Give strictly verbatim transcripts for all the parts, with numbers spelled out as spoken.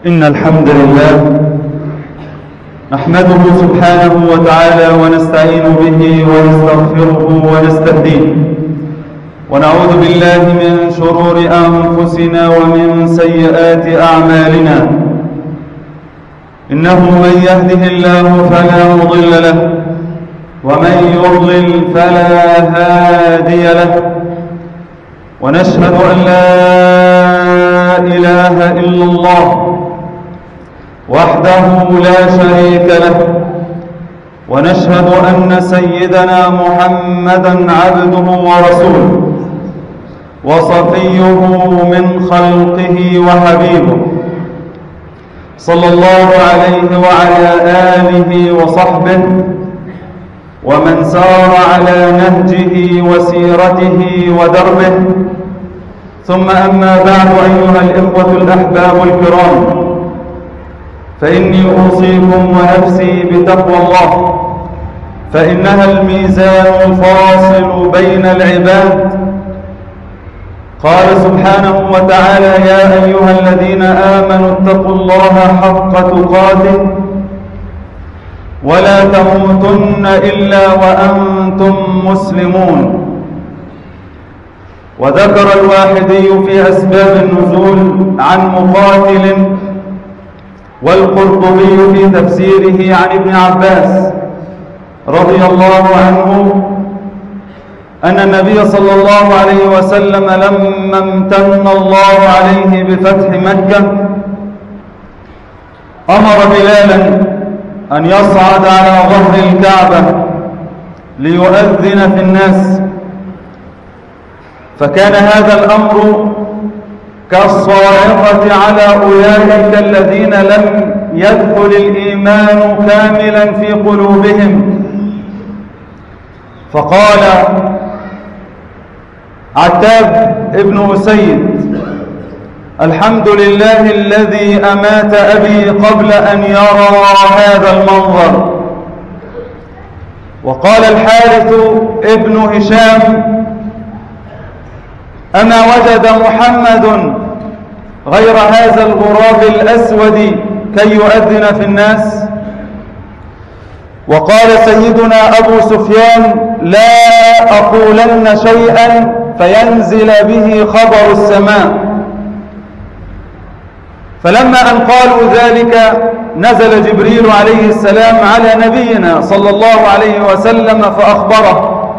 إن الحمد لله نحمده سبحانه وتعالى ونستعين به ونستغفره ونستهديه ونعوذ بالله من شرور أنفسنا ومن سيئات أعمالنا. إنه من يهده الله فلا مضل له ومن يضلل فلا هادي له، ونشهد أن لا إله إلا الله وحده لا شريك له، ونشهد أن سيدنا محمدًا عبده ورسوله وصفيه من خلقه وحبيبه، صلى الله عليه وعلى آله وصحبه ومن سار على نهجه وسيرته ودربه. ثم أما بعد، أيها الإخوة الأحباب الكرام، فإني أوصيكم ونفسي بتقوى الله، فإنها الميزان الفاصل بين العباد. قال سبحانه وتعالى: يا أيها الذين آمنوا اتقوا الله حق تقاته ولا تموتن إلا وأنتم مسلمون. وذكر الواحدي في أسباب النزول عن مقاتل والقرطبي في تفسيره عن ابن عباس رضي الله عنه أن النبي صلى الله عليه وسلم لما امتن الله عليه بفتح مكة أمر بلالا أن يصعد على ظهر الكعبة ليؤذن في الناس، فكان هذا الأمر كالصاعقة على أولئك الذين لم يدخل الإيمان كاملا في قلوبهم. فقال عتاب ابن أسيد: الحمد لله الذي أمات أبي قبل أن يرى هذا المنظر. وقال الحارث ابن هشام: أما وجد محمد غير هذا الغراب الأسود كي يؤذن في الناس؟ وقال سيدنا أبو سفيان: لا أقولن شيئا فينزل به خبر السماء. فلما أن قالوا ذلك نزل جبريل عليه السلام على نبينا صلى الله عليه وسلم فأخبره،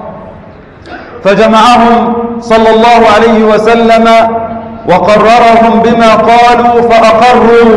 فجمعهم صلى الله عليه وسلم وقررهم بما قالوا فأقروا،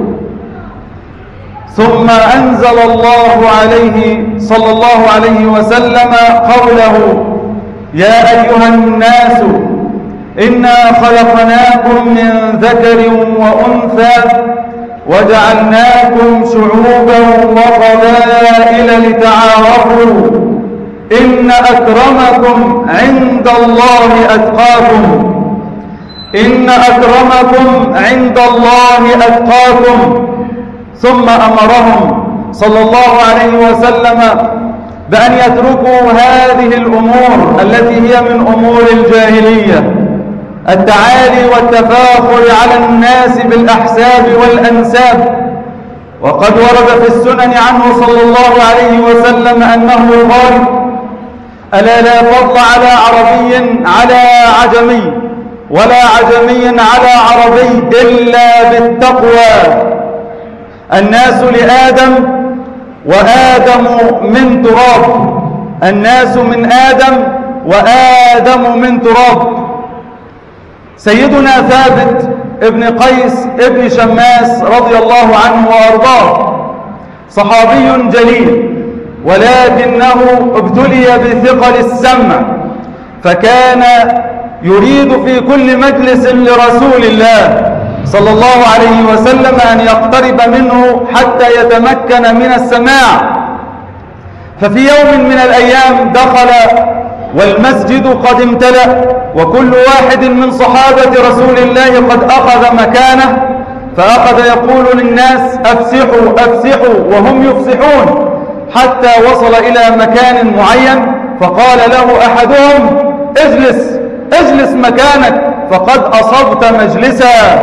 ثم أنزل الله عليه صلى الله عليه وسلم قوله: يا أيها الناس إنا خلقناكم من ذكر وأنثى وجعلناكم شعوبا وقبائل لتعارفوا إن أكرمكم عند الله أتقاكم إن أكرمكم عند الله أتقاكم. ثم أمرهم صلى الله عليه وسلم بأن يتركوا هذه الأمور التي هي من أمور الجاهلية، التعالي والتفاخر على الناس بالأحساب والأنساب. وقد ورد في السنن عنه صلى الله عليه وسلم أنه قال: ألا لا فضل على عربي على عجمي ولا عجمي على عربي إلا بالتقوى. الناس لآدم وآدم من تراب، الناس من آدم وآدم من تراب. سيدنا ثابت ابن قيس ابن شماس رضي الله عنه وأرضاه صحابي جليل، ولكنه ابتلي بثقل السمع، فكان يريد في كل مجلس لرسول الله صلى الله عليه وسلم أن يقترب منه حتى يتمكن من السماع. ففي يوم من الأيام دخل والمسجد قد امتلأ، وكل واحد من صحابة رسول الله قد أخذ مكانه، فأخذ يقول للناس: أفسحوا أفسحوا، وهم يفسحون، حتى وصل إلى مكان معين، فقال له أحدهم: اجلس اجلس مكانك فقد أصبت مجلسا.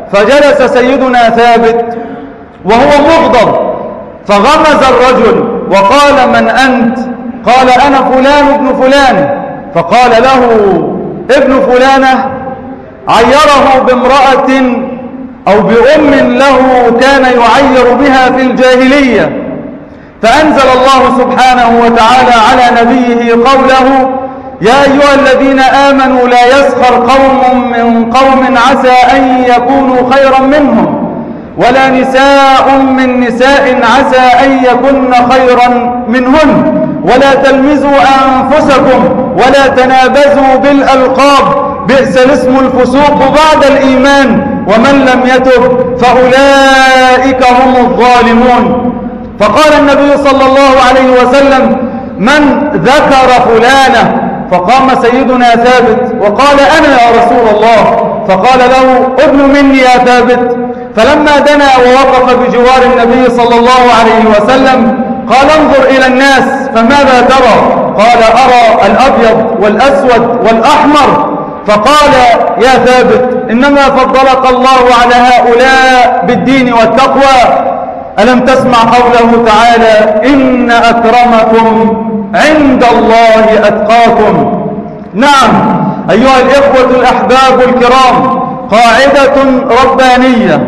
فجلس سيدنا ثابت وهو مغضب، فغمز الرجل وقال: من أنت؟ قال: أنا فلان ابن فلان. فقال له ابن فلانة عيره بامرأة أو بأم له كان يعير بها في الجاهلية، فأنزل الله سبحانه وتعالى على نبيه قوله: يا أيها الذين آمنوا لا يسخر قوم من قوم عسى أن يكونوا خيرا منهم ولا نساء من نساء عسى أن يكن خيرا منهن ولا تلمزوا أنفسكم ولا تنابزوا بالألقاب بئس الاسم الفسوق بعد الإيمان ومن لم يتب فأولئك هم الظالمون. فقال النبي صلى الله عليه وسلم: من ذكر فلانة؟ فقام سيدنا ثابت وقال: أنا يا رسول الله. فقال له: ابن مني يا ثابت. فلما دنا ووقف بجوار النبي صلى الله عليه وسلم قال: انظر إلى الناس فماذا ترى؟ قال: أرى الأبيض والأسود والأحمر. فقال: يا ثابت، إنما فضلك الله على هؤلاء بالدين والتقوى. ألم تسمع قوله تعالى: إن أكرمكم عند الله أتقاكم؟ نعم أيها الإخوة الأحباب الكرام، قاعدة ربانية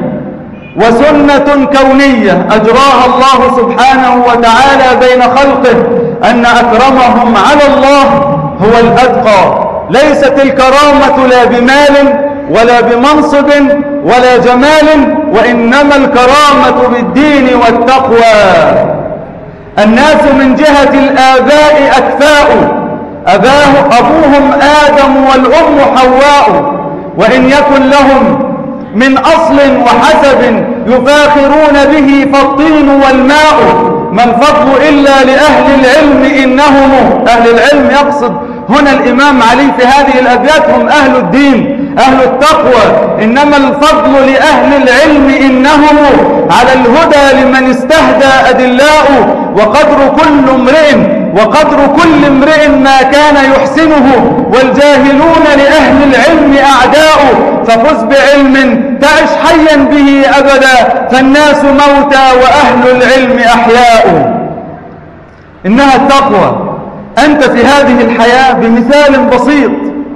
وسنة كونية أجراها الله سبحانه وتعالى بين خلقه أن أكرمهم على الله هو الأتقى. ليست الكرامة لا بمال ولا بمنصب ولا جمال، وإنما الكرامة بالدين والتقوى. الناس من جهة الآباء أكفاء، أباه أبوهم آدم والأم حواء، وإن يكن لهم من أصل وحسب يفاخرون به فالطين والماء، ما الفضل إلا لأهل العلم إنهم. أهل العلم يقصد هنا الإمام علي في هذه الأبيات هم أهل الدين أهل التقوى، إنما الفضل لأهل العلم إنهم على الهدى لمن استهدى أدلاء، وقدر كل امرئ وقدر كل امرئ ما كان يحسنه، والجاهلون لأهل العلم أعداء، ففز بعلم تعش حيا به أبدا، فالناس موتى وأهل العلم أحياء. إنها التقوى. أنت في هذه الحياة بمثال بسيط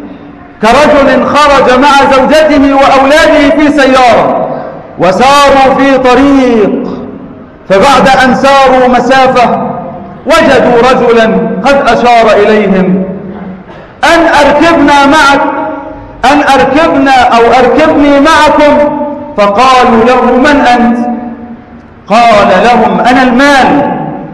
كرجل خرج مع زوجته وأولاده في سيارة وساروا في طريق، فبعد أن ساروا مسافة وجدوا رجلا قد أشار إليهم أن أركبنا معك أن أركبنا أو أركبني معكم. فقالوا له: من أنت؟ قال لهم: أنا المال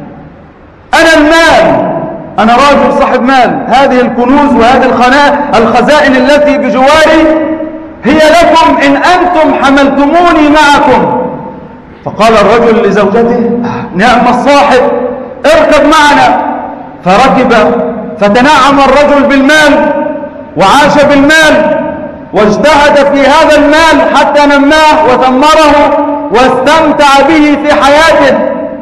أنا المال أنا راجل صاحب مال، هذه الكنوز وهذه الخزائن التي بجواري هي لكم إن أنتم حملتموني معكم. فقال الرجل لزوجته: نعم الصاحب، اركب معنا. فركب، فتنعم الرجل بالمال وعاش بالمال واجتهد في هذا المال حتى نماه وثمره واستمتع به في حياته،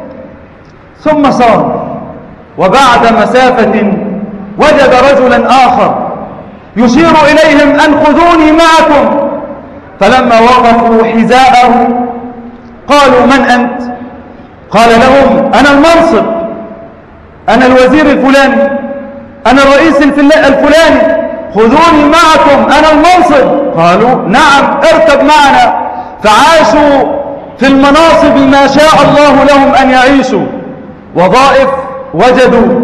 ثم سار. وبعد مسافة وجد رجلا آخر يشير إليهم أن خذوني معكم. فلما وقفوا حذاءه قالوا: من أنت؟ قال لهم: أنا المنصب، أنا الوزير الفلاني، أنا الرئيس الفلاني، خذوني معكم، أنا المنصب. قالوا: نعم اركب معنا. فعاشوا في المناصب ما شاء الله لهم أن يعيشوا، وظائف وجدوا،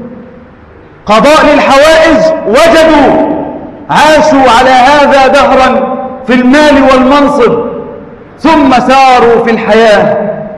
قضاء للحوائج وجدوا، عاشوا على هذا دهرا في المال والمنصب، ثم ساروا في الحياة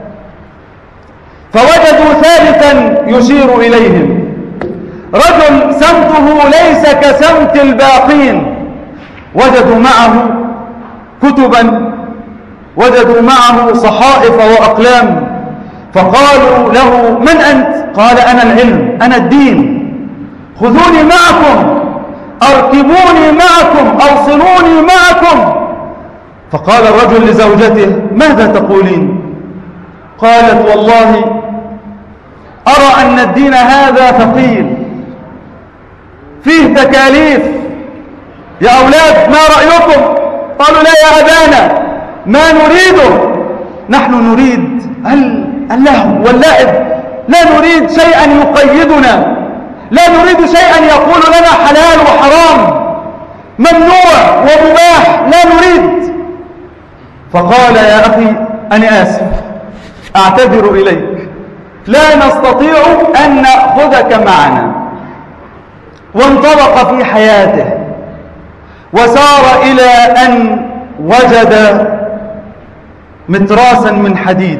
فوجدوا ثالثا يشير إليهم، رجل سمته ليس كسمت الباقين. وجدوا معه كتبا، وجدوا معه صحائف وأقلام، فقالوا له: من أنت؟ قال: أنا العلم، أنا الدين، خذوني معكم، أركبوني معكم، أوصلوني معكم. فقال الرجل لزوجته: ماذا تقولين؟ قالت: والله أرى أن الدين هذا ثقيل فيه تكاليف، يا أولاد ما رأيكم؟ قالوا: لا يا أبانا، ما نريده. نحن نريد اللهو واللعب، لا نريد شيئا يقيدنا، لا نريد شيئا يقول لنا حلال وحرام، ممنوع ومباح، لا نريد. فقال يا أخي أنا آسف، أعتذر إليك، لا نستطيع أن نأخذك معنا. وانطلق في حياته وسار إلى أن وجد متراسا من حديد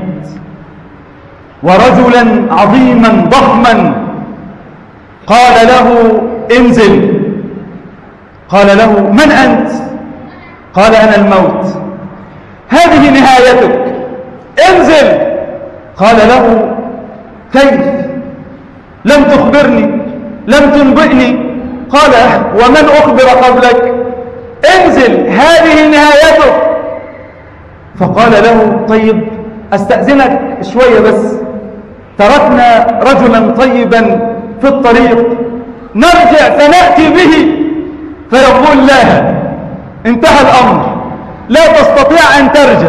ورجلا عظيما ضخما. قال له انزل. قال له من أنت؟ قال أنا الموت، هذه نهايتك، انزل. قال له كيف؟ لم تخبرني، لم تنبئني. قال ومن أخبر قبلك؟ انزل، هذه نهايتك. فقال له طيب أستأذنك شوية بس، تركنا رجلا طيبا في الطريق نرجع فنأتي به. فيقول لا، انتهى الأمر، لا تستطيع أن ترجع،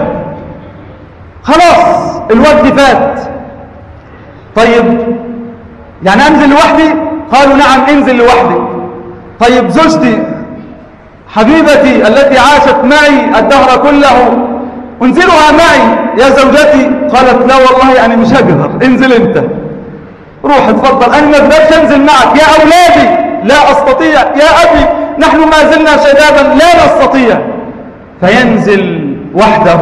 خلاص الوقت فات. طيب يعني أنزل لوحدي؟ قالوا نعم انزل لوحدي. طيب زوجتي حبيبتي التي عاشت معي الدهر كله انزلها معي يا زوجتي؟ قالت لا والله أنا مش هقدر، انزل انت، روح اتفضل، أنا ما اقدرش انزل معك. يا أولادي لا أستطيع، يا أبي نحن ما زلنا شبابا لا نستطيع. فينزل وحده.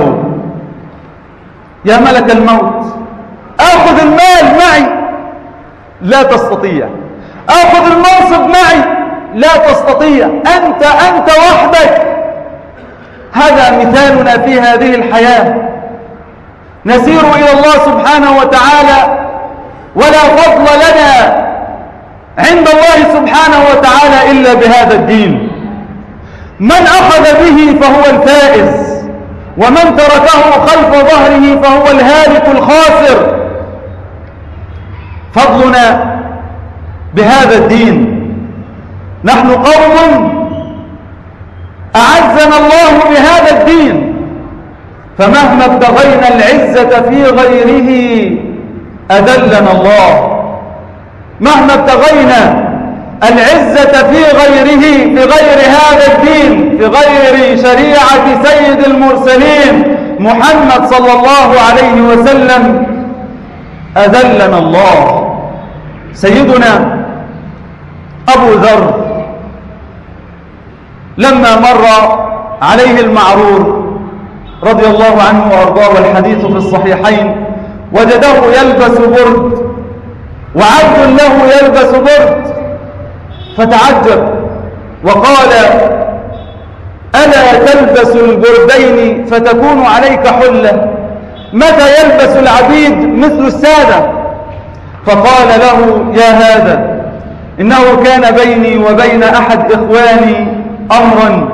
يا ملك الموت آخذ المال معي؟ لا تستطيع. آخذ المنصب معي؟ لا تستطيع. أنت أنت وحدك. هذا مثالنا في هذه الحياة، نسير إلى الله سبحانه وتعالى ولا فضل لنا عند الله سبحانه وتعالى إلا بهذا الدين. من أخذ به فهو الفائز، ومن تركه خلف ظهره فهو الهالك الخاسر. فضلنا بهذا الدين. نحن قوم أعزنا الله بهذا الدين، فمهما ابتغينا العزة في غيره أذلنا الله. مهما ابتغينا العزة في غيره، في غير هذا الدين، في غير شريعة سيد المرسلين محمد صلى الله عليه وسلم، أذلنا الله. سيدنا أبو ذر لما مر عليه المعرور رضي الله عنه وأرضاه، والحديث في الصحيحين، وجده يلبس برد وعبد له يلبس برد، فتعجب وقال ألا تلبس البردين فتكون عليك حلة؟ متى يلبس العبيد مثل السادة؟ فقال له يا هذا إنه كان بيني وبين أحد إخواني أمرا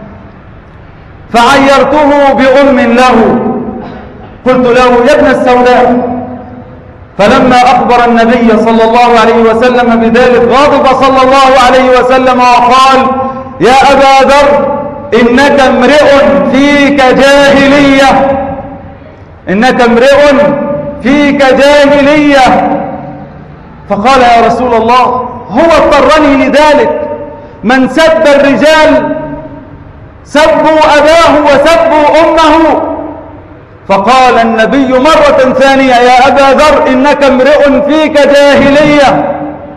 فعيرته بأم له، قلت له يا ابن السوداء. فلما أخبر النبي صلى الله عليه وسلم بذلك غضب صلى الله عليه وسلم وقال يا أبا ذر إنك امرئ فيك جاهلية، إنك امرئ فيك جاهلية. فقال يا رسول الله هو اضطرني لذلك، من سب الرجال سبوا أباه وسبوا أمه. فقال النبي مرة ثانية يا أبا ذر إنك امرئ فيك جاهلية.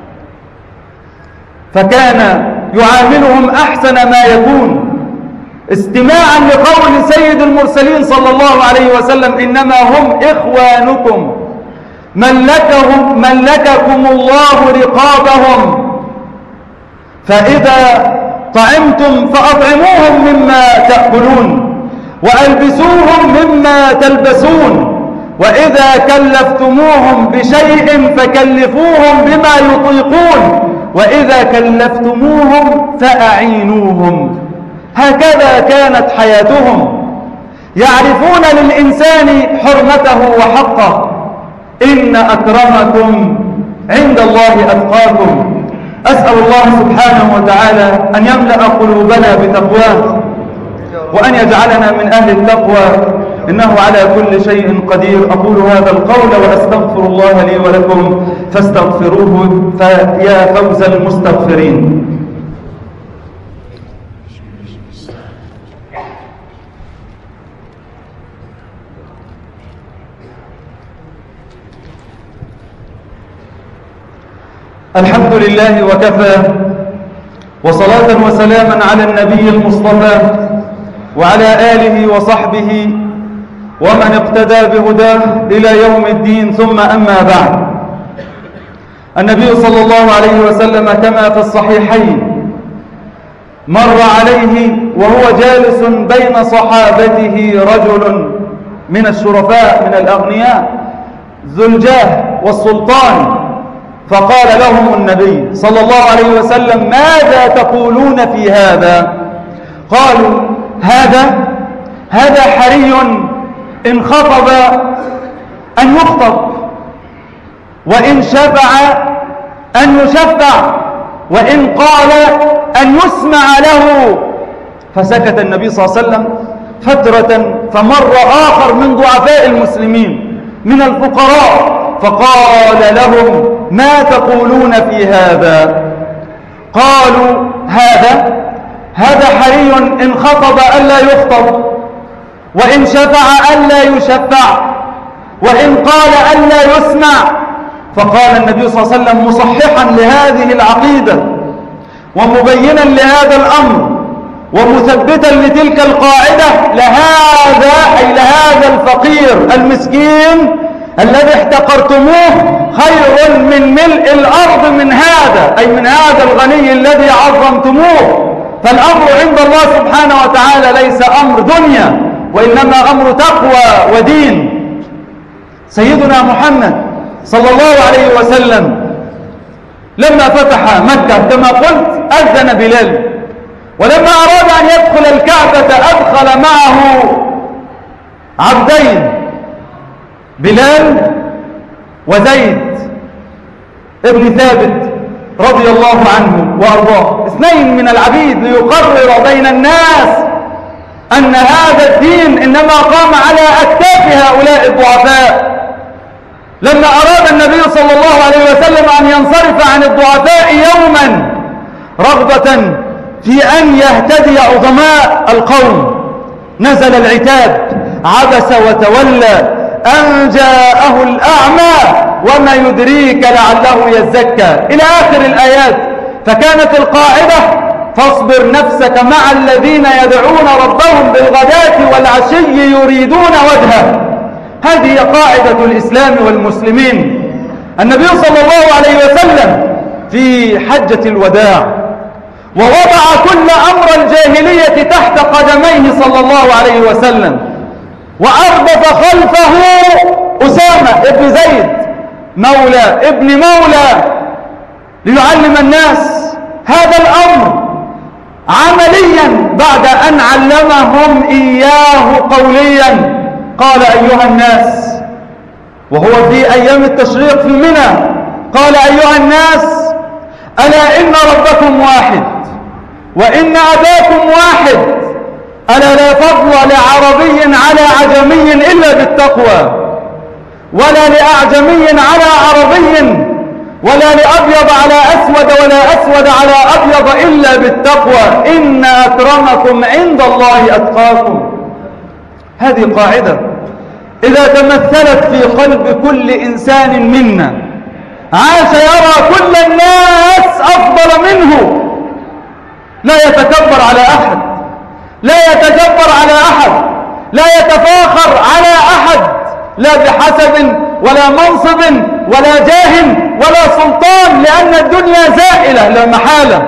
فكان يعاملهم أحسن ما يكون، استماعا لقول سيد المرسلين صلى الله عليه وسلم إنما هم إخوانكم ملكهم ملككم الله رقابهم، فإذا طعمتم فأطعموهم مما تأكلون وألبسوهم مما تلبسون، وإذا كلفتموهم بشيء فكلفوهم بما يطيقون، وإذا كلفتموهم فأعينوهم. هكذا كانت حياتهم، يعرفون للإنسان حرمته وحقه. إن أكرمكم عند الله أتقاكم. أسأل الله سبحانه وتعالى أن يملأ قلوبنا بتقواه وأن يجعلنا من أهل التقوى، إنه على كل شيء قدير. أقول هذا القول وأستغفر الله لي ولكم فاستغفروه فيا فوز المستغفرين. الحمد لله وكفى، وصلاة وسلاما على النبي المصطفى وعلى آله وصحبه ومن اقتدى بهداه إلى يوم الدين، ثم أما بعد. النبي صلى الله عليه وسلم كما في الصحيحين مر عليه وهو جالس بين صحابته رجل من الشرفاء من الأغنياء ذو الجاه والسلطان، فقال لهم النبي صلى الله عليه وسلم: ماذا تقولون في هذا؟ قالوا: هذا هذا حري إن خطب أن يخطب، وإن شفع أن يشفع، وإن قال أن يسمع له. فسكت النبي صلى الله عليه وسلم فترة، فمر آخر من ضعفاء المسلمين من الفقراء فقال لهم: ما تقولون في هذا؟ قالوا: هذا هذا حري إن خطب ألا يخطب، وإن شفع ألا يشفع، وإن قال ألا يسمع. فقال النبي صلى الله عليه وسلم مصححا لهذه العقيدة ومبينا لهذا الأمر ومثبتا لتلك القاعدة: لهذا أي لهذا الفقير المسكين الذي احتقرتموه خير من ملء الأرض من هذا، أي من هذا الغني الذي عظمتموه. فالأمر عند الله سبحانه وتعالى ليس أمر دنيا، وإنما أمر تقوى ودين. سيدنا محمد صلى الله عليه وسلم لما فتح مكة كما قلت أذن بلال، ولما أراد أن يدخل الكعبة أدخل معه عبدين، بلال وزيد ابن ثابت رضي الله عنه وأرضاه، اثنين من العبيد، ليقرر بين الناس أن هذا الدين إنما قام على أكتاف هؤلاء الضعفاء. لما أراد النبي صلى الله عليه وسلم أن ينصرف عن الضعفاء يوما رغبة في أن يهتدي عظماء القوم، نزل العتاب: عبس وتولى أن جاءه الأعمى وما يدريك لعله يزكى، إلى آخر الآيات. فكانت القاعدة: فاصبر نفسك مع الذين يدعون ربهم بالغداة والعشي يريدون وجهه. هذه قاعدة الإسلام والمسلمين. النبي صلى الله عليه وسلم في حجة الوداع ووضع كل أمر الجاهلية تحت قدميه صلى الله عليه وسلم، وأردف خلفه أسامة ابن زيد مولى ابن مولى ليعلم الناس هذا الأمر عمليا بعد أن علمهم إياه قوليا. قال: أيها الناس، وهو في أيام التشريق في منى، قال: أيها الناس، ألا إن ربكم واحد، وإن أباكم واحد، ألا لا فضل لعربي على عجمي إلا بالتقوى، ولا لأعجمي على عربي، ولا لأبيض على أسود، ولا أسود على أبيض إلا بالتقوى، إن أكرمكم عند الله أتقاكم. هذه قاعدة إذا تمثلت في قلب كل إنسان منا عاش يرى كل الناس أفضل منه، لا يتكبر على أحد، لا يتجبر على أحد، لا يتفاخر على أحد، لا بحسب ولا منصب ولا جاه ولا سلطان، لأن الدنيا زائلة لا محالة.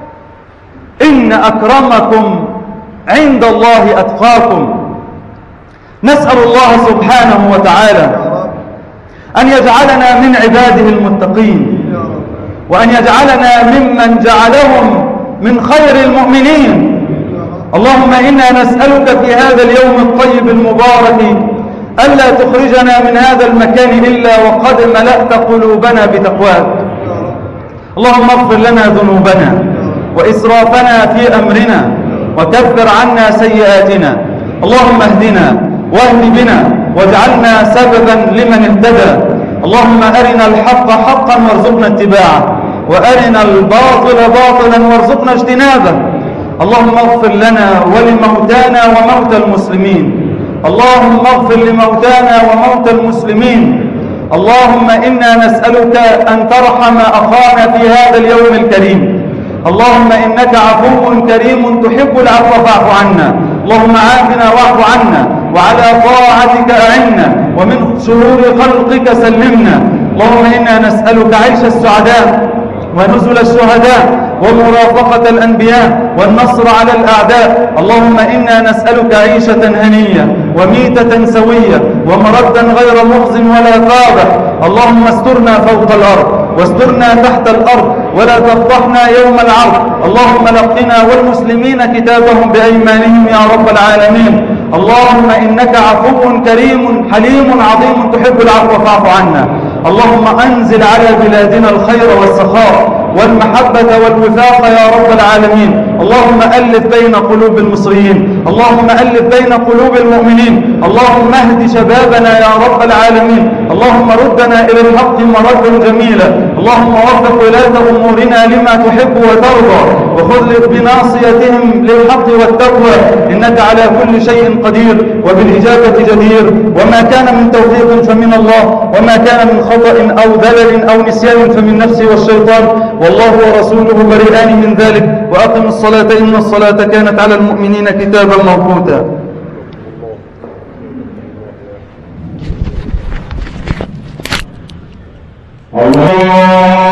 إن أكرمكم عند الله أتقاكم. نسأل الله سبحانه وتعالى أن يجعلنا من عباده المتقين، وأن يجعلنا ممن جعلهم من خير المؤمنين. اللهم إنا نسألك في هذا اليوم الطيب المبارك ألا تخرجنا من هذا المكان إلا وقد ملأت قلوبنا بتقواك. اللهم اغفر لنا ذنوبنا وإسرافنا في أمرنا، وكفر عنا سيئاتنا. اللهم اهدنا واهد بنا واجعلنا سببا لمن اهتدى. اللهم أرنا الحق حقا وارزقنا اتباعه، وأرنا الباطل باطلا وارزقنا اجتنابه. اللهم اغفر لنا ولموتانا وموتى المسلمين. اللهم اغفر لموتانا وموتى المسلمين. اللهم إنا نسألك أن ترحم أخانا في هذا اليوم الكريم. اللهم إنك عفو كريم تحب العفو فاعف عنا. اللهم عافنا واعف عنا، وعلى طاعتك أعنا، ومن شرور خلقك سلمنا. اللهم إنا نسألك عيش السعداء ونزل الشهداء ومرافقة الأنبياء والنصر على الأعداء. اللهم إنا نسألك عيشة هنية وميتة سوية ومردا غير مخزن ولا فاضح. اللهم استرنا فوق الأرض واسترنا تحت الأرض ولا تفضحنا يوم العرض. اللهم لقنا والمسلمين كتابهم بأيمانهم يا رب العالمين. اللهم إنك عفو كريم حليم عظيم تحب العفو فاعف عنا. اللهم أنزل على بلادنا الخير والسخاء والمحبة والوفاق يا رب العالمين. اللهم ألف بين قلوب المصريين. اللهم ألف بين قلوب المؤمنين. اللهم اهد شبابنا يا رب العالمين. اللهم ردنا إلى الحق مردا جميلا. اللهم وفق ولاة أمورنا لما تحب وترضى، وخذ بناصيتهم للحق والتقوى، إنك على كل شيء قدير وبالإجابة جدير. وما كان من توفيق فمن الله، وما كان من خطأ أو ذلل أو نسيان فمن نفسي والشيطان، والله ورسوله بريئان من ذلك. وأقم الصلاة إن الصلاة كانت على المؤمنين كتابا موقوتا. الله